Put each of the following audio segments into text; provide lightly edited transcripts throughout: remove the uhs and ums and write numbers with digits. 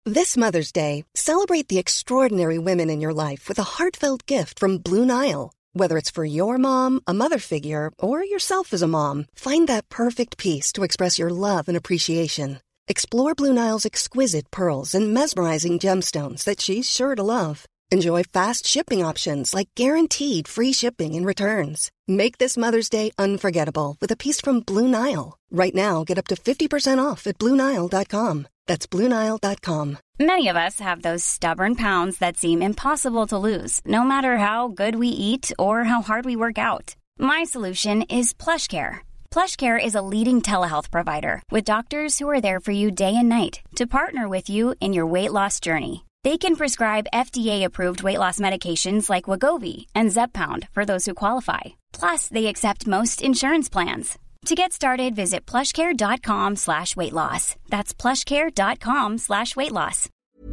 This Mother's Day, celebrate the extraordinary women in your life with a heartfelt gift from Blue Nile. Whether it's for your mom, a mother figure, or yourself as a mom, find that perfect piece to express your love and appreciation. Explore Blue Nile's exquisite pearls and mesmerizing gemstones that she's sure to love. Enjoy fast shipping options like guaranteed free shipping and returns. Make this Mother's Day unforgettable with a piece from Blue Nile. Right now, get up to 50% off at BlueNile.com. That's BlueNile.com. Many of us have those stubborn pounds that seem impossible to lose, no matter how good we eat or how hard we work out. My solution is PlushCare. PlushCare is a leading telehealth provider with doctors who are there for you day and night to partner with you in your weight loss journey. They can prescribe FDA-approved weight loss medications like Wegovy and Zepbound for those who qualify. Plus, they accept most insurance plans. To get started, visit plushcare.com/weightloss. That's plushcare.com/weightloss.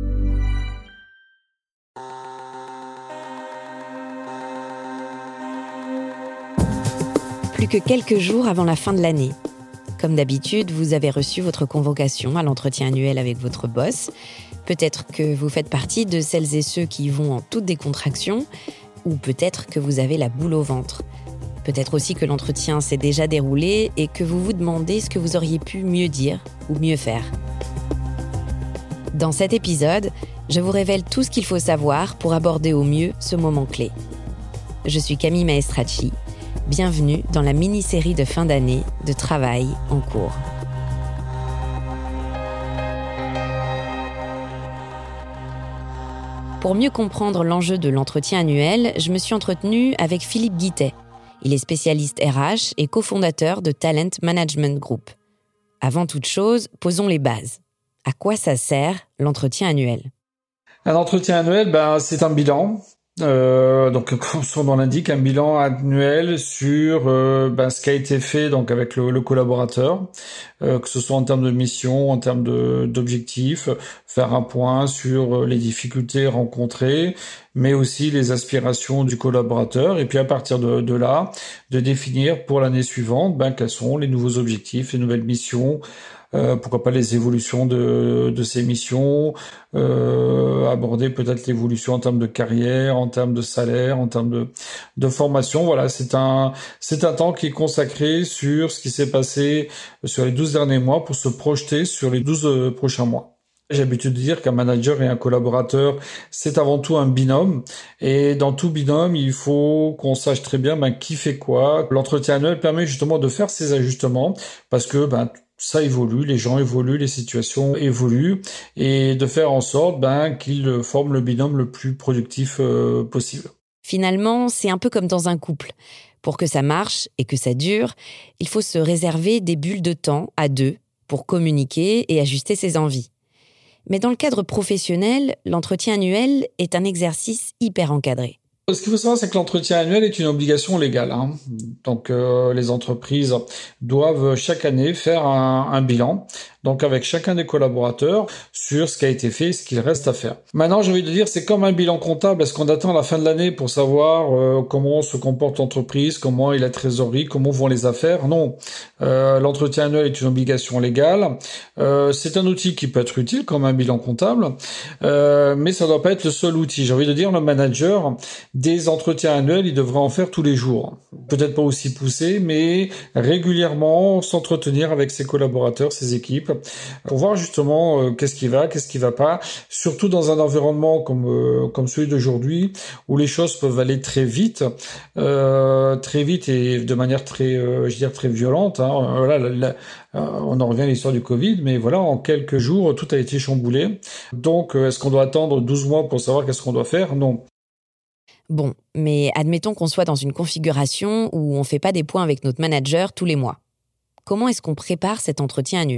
Plus que quelques jours avant la fin de l'année. Comme d'habitude, vous avez reçu votre convocation à l'entretien annuel avec votre boss. Peut-être que vous faites partie de celles et ceux qui y vont en toute décontraction, ou peut-être que vous avez la boule au ventre. Peut-être aussi que l'entretien s'est déjà déroulé et que vous vous demandez ce que vous auriez pu mieux dire ou mieux faire. Dans cet épisode, je vous révèle tout ce qu'il faut savoir pour aborder au mieux ce moment clé. Je suis Camille Maestracci. Bienvenue dans la mini-série de fin d'année de Travail en cours. Pour mieux comprendre l'enjeu de l'entretien annuel, je me suis entretenue avec Philippe Guittet. Il est spécialiste RH et cofondateur de Talent Management Group. Avant toute chose, posons les bases. À quoi ça sert l'entretien annuel ? Un entretien annuel, c'est un bilan. Donc, comme son nom l'indique, un bilan annuel sur ce qui a été fait donc avec le collaborateur, que ce soit en termes de mission, en termes d'objectifs, faire un point sur les difficultés rencontrées, mais aussi les aspirations du collaborateur, et puis à partir de là, de définir pour l'année suivante quels sont les nouveaux objectifs, les nouvelles missions, pourquoi pas les évolutions de ces missions, aborder peut-être l'évolution en termes de carrière, en termes de salaire, en termes de formation. Voilà, c'est un temps qui est consacré sur ce qui s'est passé sur les 12 derniers mois pour se projeter sur les 12 prochains mois. J'ai l'habitude de dire qu'un manager et un collaborateur, c'est avant tout un binôme. Et dans tout binôme, il faut qu'on sache très bien qui fait quoi. L'entretien annuel permet justement de faire ces ajustements parce que ça évolue, les gens évoluent, les situations évoluent, et de faire en sorte qu'ils forment le binôme le plus productif possible. Finalement, c'est un peu comme dans un couple. Pour que ça marche et que ça dure, il faut se réserver des bulles de temps à deux pour communiquer et ajuster ses envies. Mais dans le cadre professionnel, l'entretien annuel est un exercice hyper encadré. Ce qu'il faut savoir, c'est que l'entretien annuel est une obligation légale. Donc, les entreprises doivent chaque année faire un bilan, donc avec chacun des collaborateurs, sur ce qui a été fait et ce qu'il reste à faire. Maintenant, j'ai envie de dire, c'est comme un bilan comptable. Est-ce qu'on attend la fin de l'année pour savoir comment se comporte l'entreprise, comment est la trésorerie, comment vont les affaires ? Non. L'entretien annuel est une obligation légale. C'est un outil qui peut être utile comme un bilan comptable, mais ça ne doit pas être le seul outil. J'ai envie de dire, le manager, des entretiens annuels, il devrait en faire tous les jours. Peut-être pas aussi poussé, mais régulièrement s'entretenir avec ses collaborateurs, ses équipes, pour voir justement qu'est-ce qui va pas, surtout dans un environnement comme celui d'aujourd'hui, où les choses peuvent aller très vite et de manière très violente. On en revient à l'histoire du Covid, mais voilà, en quelques jours, tout a été chamboulé. Donc, est-ce qu'on doit attendre 12 mois pour savoir qu'est-ce qu'on doit faire ? Non. Bon, mais admettons qu'on soit dans une configuration où on ne fait pas des points avec notre manager tous les mois. Comment est-ce qu'on prépare cet entretien annuel ?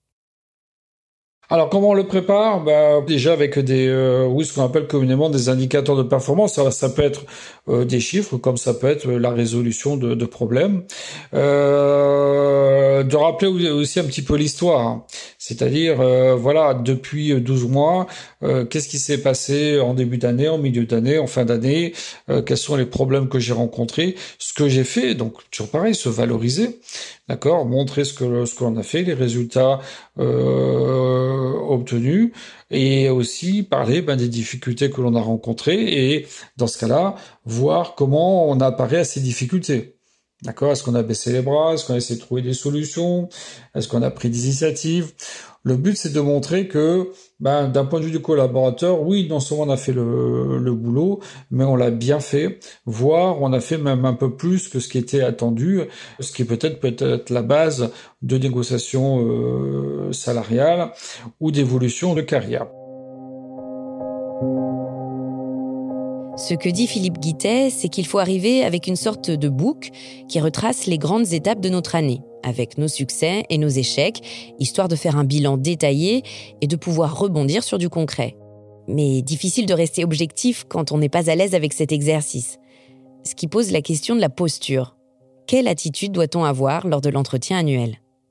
Alors, comment on le prépare ? Déjà avec ce qu'on appelle communément des indicateurs de performance. Alors, ça peut être des chiffres, comme ça peut être la résolution de problèmes. De rappeler aussi un petit peu l'histoire. C'est-à-dire, depuis 12 mois, qu'est-ce qui s'est passé en début d'année, en milieu d'année, en fin d'année, quels sont les problèmes que j'ai rencontrés, ce que j'ai fait, donc toujours pareil, se valoriser, d'accord, montrer ce que l'on a fait, les résultats obtenues et aussi parler des difficultés que l'on a rencontrées et dans ce cas-là, voir comment on apparaît à ces difficultés. D'accord? Est-ce qu'on a baissé les bras? Est-ce qu'on a essayé de trouver des solutions? Est-ce qu'on a pris des initiatives? Le but, c'est de montrer que, d'un point de vue du collaborateur, oui, non seulement on a fait le boulot, mais on l'a bien fait, voire on a fait même un peu plus que ce qui était attendu, ce qui peut-être la base de négociations salariales ou d'évolution de carrière. Ce que dit Philippe Guittet, c'est qu'il faut arriver avec une sorte de book qui retrace les grandes étapes de notre année, avec nos succès et nos échecs, histoire de faire un bilan détaillé et de pouvoir rebondir sur du concret. Mais difficile de rester objectif quand on n'est pas à l'aise avec cet exercice. Ce qui pose la question de la posture. Quelle attitude doit-on avoir lors de l'entretien annuel ?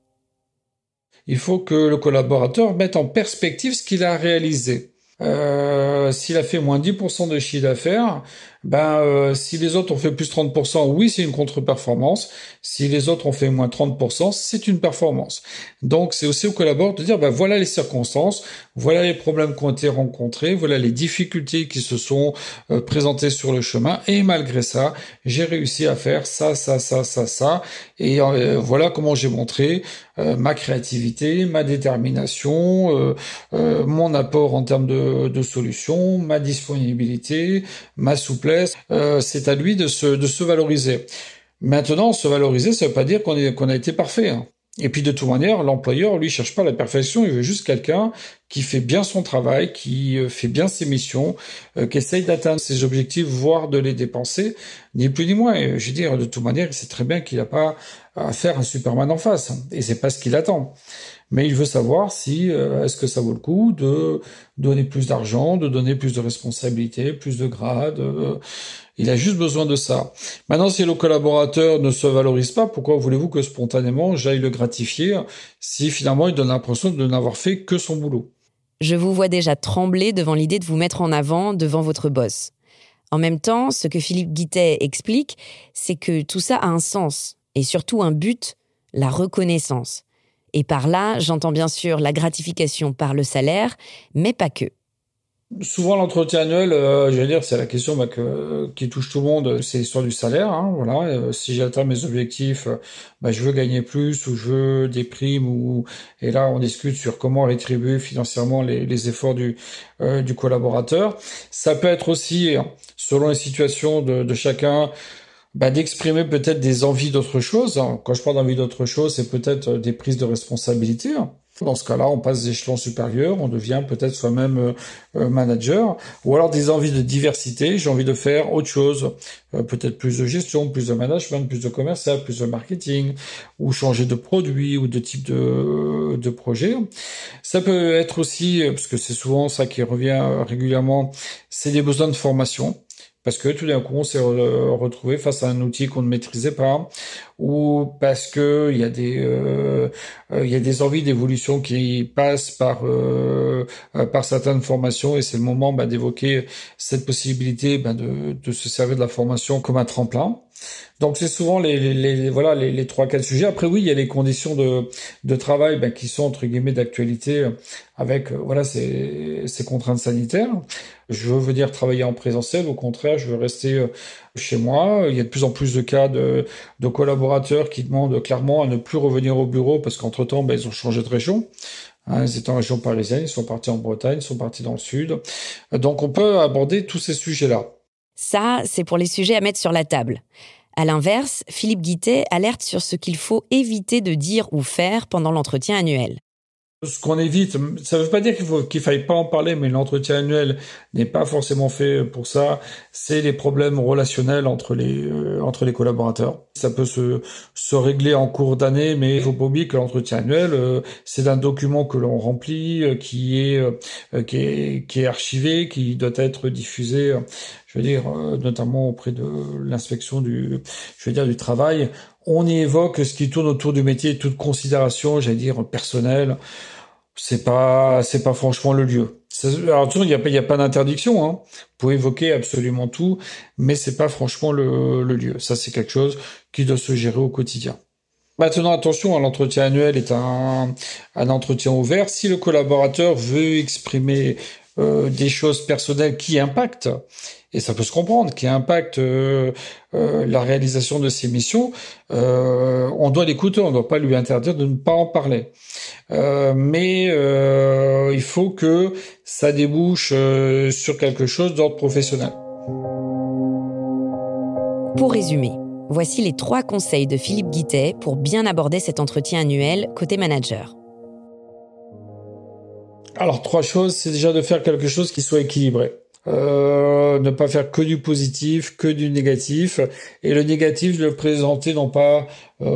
Il faut que le collaborateur mette en perspective ce qu'il a réalisé. S'il a fait moins 10% de chiffre d'affaires, si les autres ont fait plus 30%, oui, c'est une contre-performance. Si les autres ont fait moins 30%, c'est une performance. Donc, c'est aussi au collaborateur de dire, voilà les circonstances, voilà les problèmes qui ont été rencontrés, voilà les difficultés qui se sont présentées sur le chemin, et malgré ça, j'ai réussi à faire ça, et voilà comment j'ai montré ma créativité, ma détermination, mon apport en termes de solutions, ma disponibilité, ma souplesse. C'est à lui de se valoriser. Maintenant, se valoriser, ça veut pas dire qu'on a été parfait. Et puis de toute manière, l'employeur, lui, cherche pas la perfection, il veut juste quelqu'un qui fait bien son travail, qui fait bien ses missions, qui essaye d'atteindre ses objectifs, voire de les dépenser, ni plus ni moins. Et je veux dire, de toute manière, il sait très bien qu'il n'a pas à faire un Superman en face, et c'est pas ce qu'il attend. Mais il veut savoir si est-ce que ça vaut le coup de donner plus d'argent, de donner plus de responsabilités, plus de grades. Il a juste besoin de ça. Maintenant, si le collaborateur ne se valorise pas, pourquoi voulez-vous que spontanément j'aille le gratifier si finalement il donne l'impression de n'avoir fait que son boulot? Je vous vois déjà trembler devant l'idée de vous mettre en avant devant votre boss. En même temps, ce que Philippe Guittet explique, c'est que tout ça a un sens et surtout un but, la reconnaissance. Et par là, j'entends bien sûr la gratification par le salaire, mais pas que. Souvent, l'entretien annuel, c'est la question qui touche tout le monde, c'est l'histoire du salaire. Voilà. Si j'atteins mes objectifs, je veux gagner plus ou je veux des primes. Et là, on discute sur comment rétribuer financièrement les efforts du collaborateur. Ça peut être aussi, selon les situations de chacun, d'exprimer peut-être des envies d'autre chose. Quand je parle d'envie d'autre chose, c'est peut-être des prises de responsabilité. Dans ce cas-là, on passe des échelons supérieurs, on devient peut-être soi-même manager, ou alors des envies de diversité, j'ai envie de faire autre chose, peut-être plus de gestion, plus de management, plus de commercial, plus de marketing, ou changer de produit ou de type de projet. Ça peut être aussi, parce que c'est souvent ça qui revient régulièrement, c'est des besoins de formation. Parce que tout d'un coup, on s'est retrouvé face à un outil qu'on ne maîtrisait pas, ou parce que il y a des envies d'évolution qui passent par certaines formations, et c'est le moment d'évoquer cette possibilité de se servir de la formation comme un tremplin. Donc c'est souvent les trois cas de sujet. Après oui, il y a les conditions de travail qui sont entre guillemets d'actualité avec ces contraintes sanitaires. Je veux venir travailler en présentiel, au contraire, je veux rester chez moi. Il y a de plus en plus de cas de collaborateurs qui demandent clairement à ne plus revenir au bureau parce qu'entre-temps, ils ont changé de région. Ils étaient en région parisienne, ils sont partis en Bretagne, ils sont partis dans le sud. Donc on peut aborder tous ces sujets-là. Ça, c'est pour les sujets à mettre sur la table. À l'inverse, Philippe Guittet alerte sur ce qu'il faut éviter de dire ou faire pendant l'entretien annuel. Ce qu'on évite, ça ne veut pas dire qu'il faille pas en parler, mais l'entretien annuel n'est pas forcément fait pour ça. C'est les problèmes relationnels entre les collaborateurs. Ça peut se régler en cours d'année, mais il faut pas oublier que l'entretien annuel, c'est un document que l'on remplit, qui est archivé, qui doit être diffusé. Notamment auprès de l'inspection du travail. On y évoque ce qui tourne autour du métier, toute considération, personnelle. C'est pas franchement le lieu. Alors, il y a pas d'interdiction, Vous pouvez évoquer absolument tout, mais c'est pas franchement le lieu. Ça, c'est quelque chose qui doit se gérer au quotidien. Maintenant, attention, l'entretien annuel est un entretien ouvert. Si le collaborateur veut exprimer des choses personnelles qui impactent, et ça peut se comprendre, qui impactent la réalisation de ses missions, on doit l'écouter, on ne doit pas lui interdire de ne pas en parler. Mais il faut que ça débouche sur quelque chose d'ordre professionnel. Pour résumer, voici les 3 conseils de Philippe Guittet pour bien aborder cet entretien annuel côté manager. Alors 3 choses, c'est déjà de faire quelque chose qui soit équilibré. Ne pas faire que du positif, que du négatif, et le négatif, le présenter non pas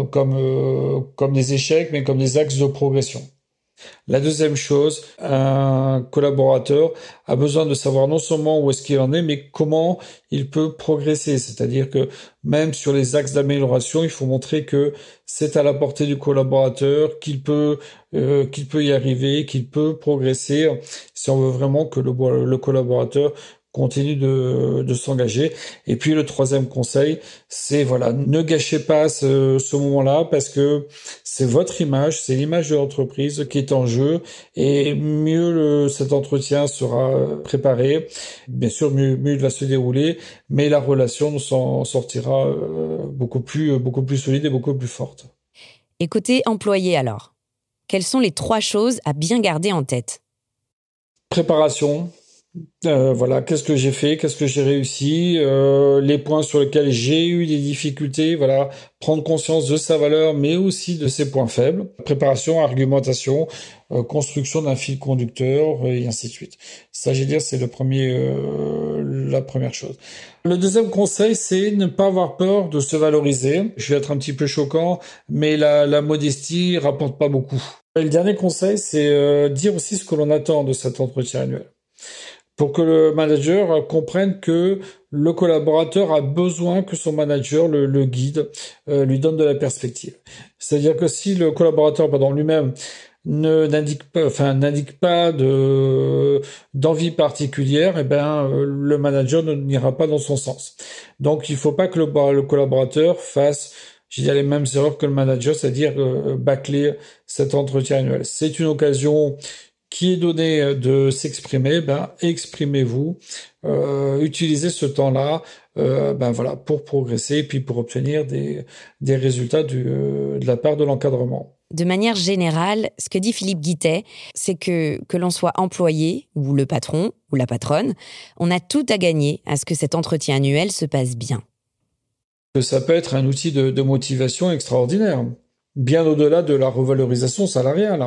comme des échecs, mais comme des axes de progression. La deuxième chose, un collaborateur a besoin de savoir non seulement où est-ce qu'il en est, mais comment il peut progresser. C'est-à-dire que même sur les axes d'amélioration, il faut montrer que c'est à la portée du collaborateur, qu'il peut y arriver, qu'il peut progresser, si on veut vraiment que le collaborateur continue de s'engager. Et puis le troisième conseil, c'est ne gâchez pas ce moment-là, parce que c'est votre image, c'est l'image de l'entreprise qui est en jeu, et mieux cet entretien sera préparé, bien sûr mieux il va se dérouler, mais la relation s'en sortira beaucoup plus solide et beaucoup plus forte. Et côté employé alors, quelles sont les 3 choses à bien garder en tête ? Préparation. Qu'est-ce que j'ai fait, qu'est-ce que j'ai réussi, les points sur lesquels j'ai eu des difficultés, prendre conscience de sa valeur, mais aussi de ses points faibles. Préparation, argumentation, construction d'un fil conducteur, et ainsi de suite. Ça, je veux dire, c'est la première chose. Le deuxième conseil, c'est ne pas avoir peur de se valoriser. Je vais être un petit peu choquant, mais la modestie rapporte pas beaucoup. Et le dernier conseil, c'est dire aussi ce que l'on attend de cet entretien annuel, pour que le manager comprenne que le collaborateur a besoin que son manager le guide, lui donne de la perspective. C'est-à-dire que si le collaborateur lui-même n'indique pas d'envie particulière, le manager n'ira pas dans son sens. Donc il ne faut pas que le collaborateur fasse les mêmes erreurs que le manager, c'est-à-dire bâcler cet entretien annuel. C'est une occasion qui est donné de s'exprimer, exprimez-vous, utilisez ce temps-là, pour progresser et puis pour obtenir des résultats de la part de l'encadrement. De manière générale, ce que dit Philippe Guittet, c'est que l'on soit employé, ou le patron, ou la patronne, on a tout à gagner à ce que cet entretien annuel se passe bien. Ça peut être un outil de motivation extraordinaire, bien au-delà de la revalorisation salariale.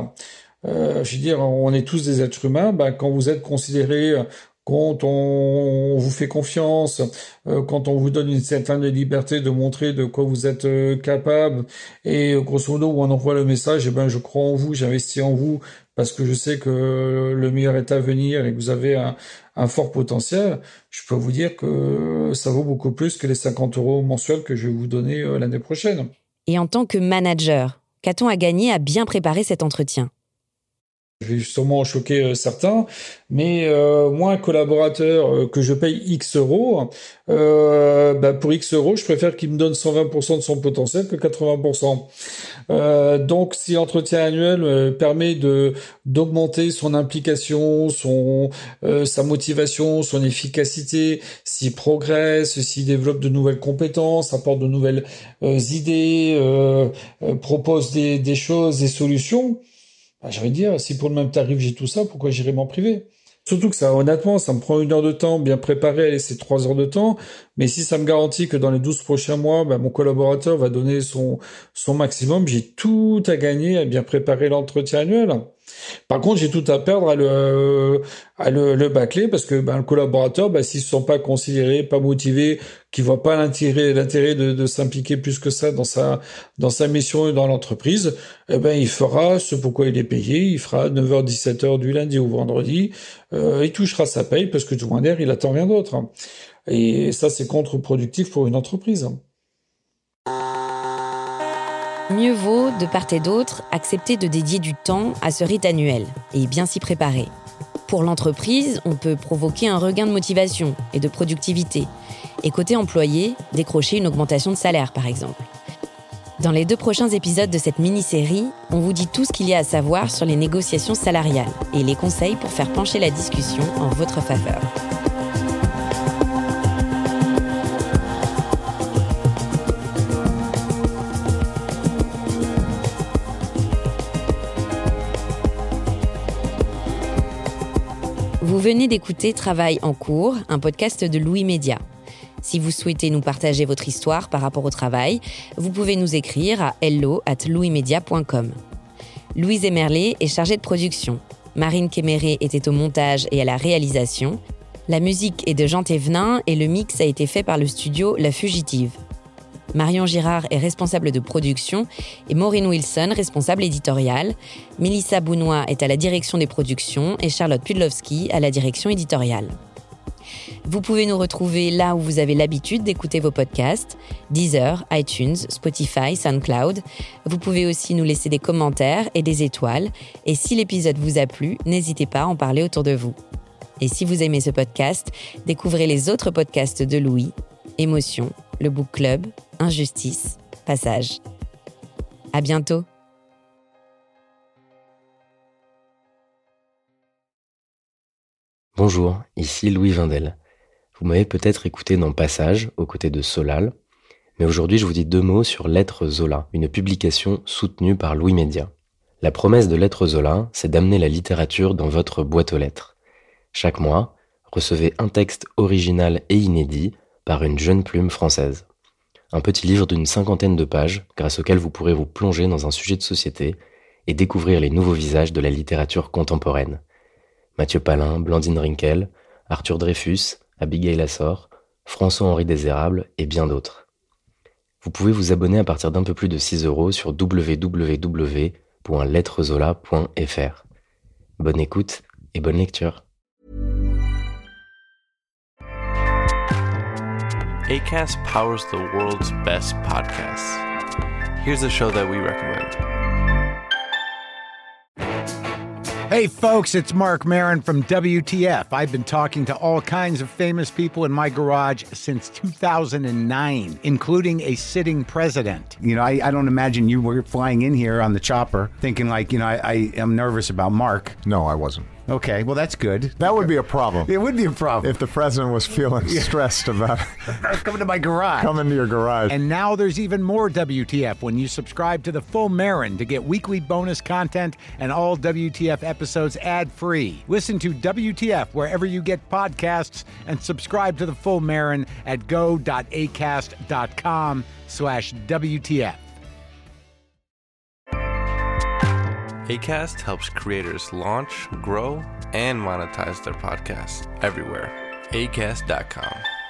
On est tous des êtres humains. Quand vous êtes considéré, quand on vous fait confiance, quand on vous donne une certaine liberté de montrer de quoi vous êtes capable, et grosso modo où on envoie le message, je crois en vous, j'investis en vous, parce que je sais que le meilleur est à venir et que vous avez un fort potentiel, je peux vous dire que ça vaut beaucoup plus que les 50 € mensuels que je vais vous donner l'année prochaine. Et en tant que manager, qu'a-t-on à gagner à bien préparer cet entretien ? Je vais sûrement choquer certains, mais moi, un collaborateur que je paye X euros, pour X euros, je préfère qu'il me donne 120% de son potentiel que 80%. Donc, si l'entretien annuel permet d'augmenter son implication, sa motivation, son efficacité, s'il progresse, s'il développe de nouvelles compétences, apporte de nouvelles idées, propose des choses, des solutions, j'ai envie de dire, si pour le même tarif j'ai tout ça, pourquoi j'irais m'en priver ? Surtout que honnêtement, ça me prend 1 heure de temps, bien préparé, allez, c'est 3 heures de temps, mais si ça me garantit que dans les 12 prochains mois, mon collaborateur va donner son maximum, j'ai tout à gagner à bien préparer l'entretien annuel. Par contre, j'ai tout à perdre à le bâcler, parce que le collaborateur, s'il se sent pas considéré, pas motivé, qu'il voit pas l'intérêt de s'impliquer plus que ça dans sa mission et dans l'entreprise, il fera ce pourquoi il est payé, il fera 9h 17h du lundi au vendredi, il touchera sa paye parce que de toute manière, il attend rien d'autre. Et ça, c'est contre-productif pour une entreprise. Mieux vaut, de part et d'autre, accepter de dédier du temps à ce rite annuel et bien s'y préparer. Pour l'entreprise, on peut provoquer un regain de motivation et de productivité. Et côté employé, décrocher une augmentation de salaire, par exemple. Dans les 2 prochains épisodes de cette mini-série, on vous dit tout ce qu'il y a à savoir sur les négociations salariales et les conseils pour faire pencher la discussion en votre faveur. Vous venez d'écouter Travail en cours, un podcast de Louis Média. Si vous souhaitez nous partager votre histoire par rapport au travail, vous pouvez nous écrire à hello@louismedia.com. Louise Emerlé est chargée de production. Marine Kéméré était au montage et à la réalisation. La musique est de Jean Thévenin et le mix a été fait par le studio La Fugitive. Marion Girard est responsable de production et Maureen Wilson, responsable éditoriale. Mélissa Bounois est à la direction des productions et Charlotte Pudlowski à la direction éditoriale. Vous pouvez nous retrouver là où vous avez l'habitude d'écouter vos podcasts, Deezer, iTunes, Spotify, SoundCloud. Vous pouvez aussi nous laisser des commentaires et des étoiles. Et si l'épisode vous a plu, n'hésitez pas à en parler autour de vous. Et si vous aimez ce podcast, découvrez les autres podcasts de Louis, Émotion, le Book Club, Injustice, Passage. À bientôt. Bonjour, ici Louis Vindel. Vous m'avez peut-être écouté dans Passage, aux côtés de Solal, mais aujourd'hui je vous dis 2 mots sur Lettres Zola, une publication soutenue par Louis Média. La promesse de Lettres Zola, c'est d'amener la littérature dans votre boîte aux lettres. Chaque mois, recevez un texte original et inédit par une jeune plume française. Un petit livre d'une 50aine de pages, grâce auquel vous pourrez vous plonger dans un sujet de société et découvrir les nouveaux visages de la littérature contemporaine. Mathieu Palin, Blandine Rinkel, Arthur Dreyfus, Abigail Assor, François-Henri Désérable et bien d'autres. Vous pouvez vous abonner à partir d'un peu plus de 6 € sur www.lettrezola.fr. Bonne écoute et bonne lecture. Acast powers the world's best podcasts. Here's a show that we recommend. Hey folks, it's Mark Maron from WTF. I've been talking to all kinds of famous people in my garage since 2009, including a sitting president. You know, I don't imagine you were flying in here on the chopper thinking like, I am nervous about Mark. No, I wasn't. Okay, well, that's good. That would be a problem. It would be a problem. If the president was feeling stressed about coming to my garage. Coming to your garage. And now there's even more WTF when you subscribe to the Full Marin to get weekly bonus content and all WTF episodes ad-free. Listen to WTF wherever you get podcasts and subscribe to the Full Marin at go.acast.com/WTF. Acast helps creators launch, grow, and monetize their podcasts everywhere. Acast.com.